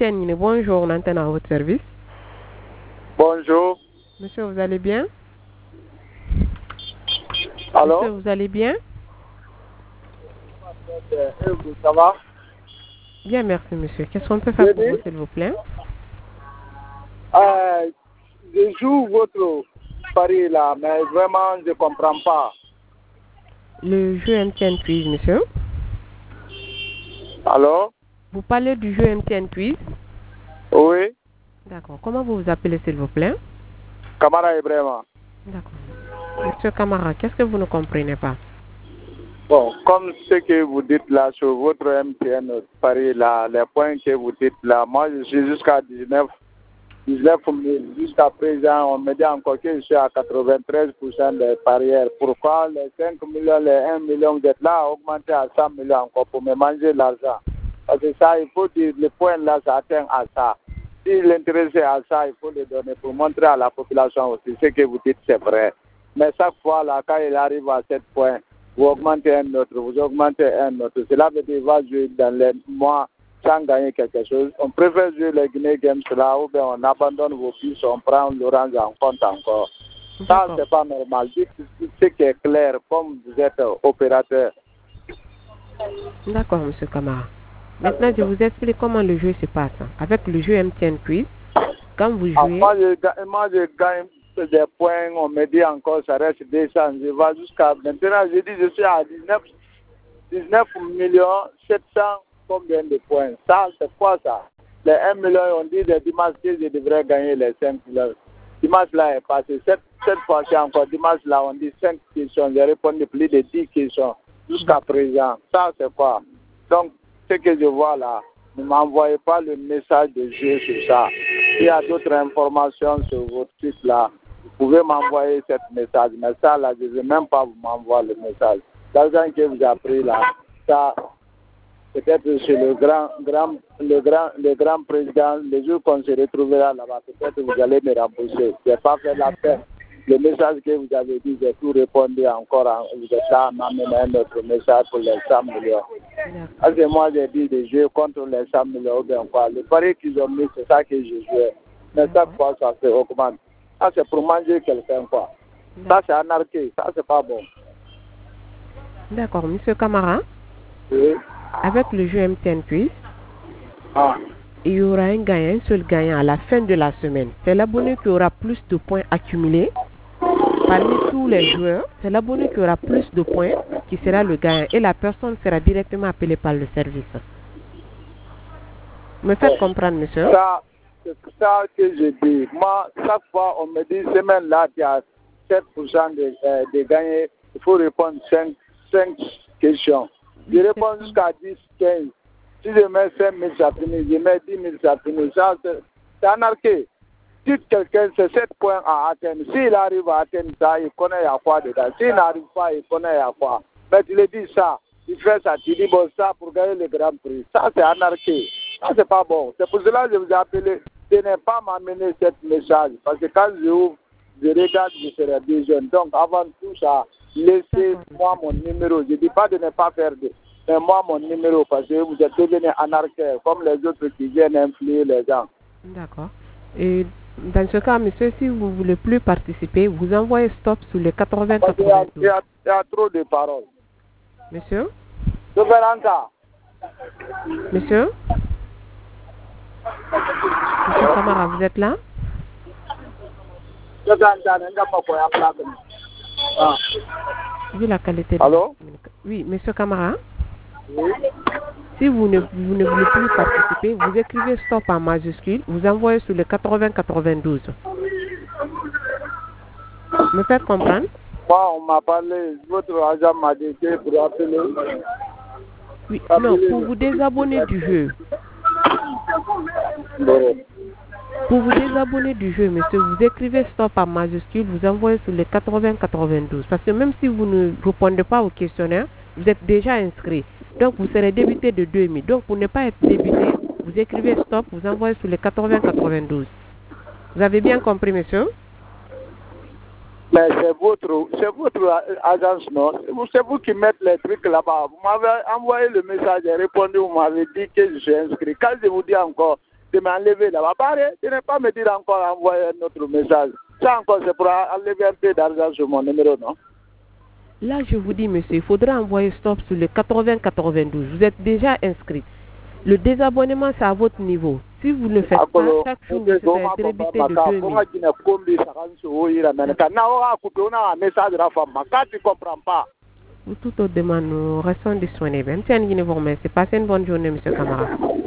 MTN, bonjour, on entend à votre service. Bonjour. Monsieur, vous allez bien? Allô? Monsieur, vous allez bien? Ça va? Bien, merci, monsieur. Qu'est-ce qu'on peut faire pour vous, s'il vous plaît? Je joue votre pari là, mais vraiment, je ne comprends pas. Le jeu MTN Quiz, monsieur. Allô? Vous parlez du jeu MTN Quiz? Oui. D'accord. Comment vous vous appelez, s'il vous plaît? Camara Ibrahima. D'accord. Monsieur Camara, qu'est-ce que vous ne comprenez pas? Bon, comme ce que vous dites là sur votre MTN pari là, les points que vous dites là, moi je suis jusqu'à 19 000. Jusqu'à présent, on me dit encore que je suis à 93% des parieurs. Pourquoi les 5 millions, les 1 million, vous êtes là à augmenter à 100 millions encore pour me manger l'argent? Parce que ça, il faut dire, le point là, ça atteint à ça. Si l'intérêt est à ça, il faut le donner pour montrer à la population aussi ce que vous dites, c'est vrai. Mais chaque fois, là, quand il arrive à 7 points, vous augmentez un autre, vous augmentez un autre. Cela veut dire qu'il va jouer dans les mois sans gagner quelque chose. On préfère jouer les Guinée Games là, ou bien on abandonne vos fils, on prend l'orange en compte encore. Ça, c'est pas normal. Dites ce qui est clair, comme vous êtes opérateur. D'accord, monsieur Camara. Maintenant, je vous explique comment le jeu se passe. Avec le jeu MTN Quiz, quand vous jouez... Moi, je gagne des points, on me dit encore, ça reste 200. Je vais jusqu'à maintenant, je dis, je suis à 19 millions 700, combien de points? Ça, c'est quoi ça? Les 1 million, on dit le dimanche que je devrais gagner les 5 millions. Dimanche là est passé. Cette fois-ci encore, dimanche là, on dit 5 questions. J'ai répondu plus de 10 questions jusqu'à présent. Ça, c'est quoi? Donc, ce que je vois là, ne m'envoyez pas le message de jeu sur ça. S'il y a d'autres informations sur votre site là, vous pouvez m'envoyer ce message. Mais ça là, je ne veux même pas vous m'envoyer le message. L'argent que vous avez pris là, ça, peut-être c'est le grand président, le jour qu'on se retrouvera là-bas, peut-être vous allez me rembourser. Je n'ai pas fait la peine. Le message que vous avez dit, j'ai tout répondu encore. Vous êtes là, m'amener un autre message pour les 100 millions. Parce que moi, j'ai dit de jouer contre les 100 millions ou bien quoi. Le pari qu'ils ont mis, c'est ça que je jouais. Mais chaque fois, ça se augmente. Ça, c'est pour manger quelqu'un, quoi. Ça, c'est anarchique. Ça, c'est pas bon. D'accord, monsieur Camara. Oui. Avec le jeu MTN Quiz, il y aura un seul gagnant à la fin de la semaine. C'est l'abonné qui aura plus de points accumulés. Parmi tous les joueurs, c'est l'abonné qui aura plus de points qui sera le gagnant et la personne sera directement appelée par le service. Me faites comprendre, monsieur? Ça, c'est ça que je dis. Moi, chaque fois, on me dit, semaine là, il y a 7% de gagner. Il faut répondre 5 questions. Je réponds jusqu'à 10, 15. Si je mets 5 000, ça finit. Je mets 10 000, ça finit. Ça, c'est anarchique. Si quelqu'un, c'est 7 points à atteindre. S'il arrive à atteindre ça, il connaît à quoi dedans. S'il n'arrive pas, il connaît à quoi. Mais tu lui dis ça, il fait ça, tu dis bon, ça pour gagner le Grand Prix. Ça, c'est anarchique. Ça, c'est pas bon. C'est pour cela que je vous ai appelé de ne pas m'amener ce message. Parce que quand je ouvre, je regarde, je serai bien jeune. Donc, avant tout ça, laissez-moi mon numéro. Je ne dis pas de ne pas faire mais moi, mon numéro, parce que vous êtes devenu anarchique, comme les autres qui viennent influer les gens. D'accord. Et dans ce cas, monsieur, si vous ne voulez plus participer, vous envoyez stop sur le 80-92. Il y a trop de paroles. Monsieur? Monsieur? Monsieur Camara, vous êtes là? Vu la qualité de... Allô? Oui, monsieur Camara? Oui. Si vous ne voulez plus participer, vous écrivez stop en majuscule, vous envoyez sur le 80-92. Me faites comprendre? Moi, on m'a parlé, votre agent m'a dit que pour appeler. Oui, non, pour vous désabonner du jeu. Pour vous désabonner du jeu, monsieur, vous écrivez stop en majuscule, vous envoyez sur le 80-92. Parce que même si vous ne répondez pas au questionnaire, vous êtes déjà inscrit. Donc, vous serez débité de 2000. Donc, pour ne pas être débité, vous écrivez stop, vous envoyez sur le 80-92. Vous avez bien compris, monsieur? Mais c'est votre agence, non? C'est vous qui mettez les trucs là-bas. Vous m'avez envoyé le message et répondu, vous m'avez dit que je suis inscrit. Quand je vous dis encore, de m'enlever là-bas. Tu n'es pas me dire encore envoyer un autre message. Ça encore, c'est pour enlever un peu d'argent sur mon numéro, non? Là, je vous dis, monsieur, il faudra envoyer stop sur le 80-92. Vous êtes déjà inscrit. Le désabonnement, c'est à votre niveau. Si vous ne le faites pas, chaque jour, vous serez débité de 2000. Tu comprends pas. Pour toute autre demande, nous restons disponibles. Monsieur Nguine vous remercie. Passez une bonne journée, monsieur Camara.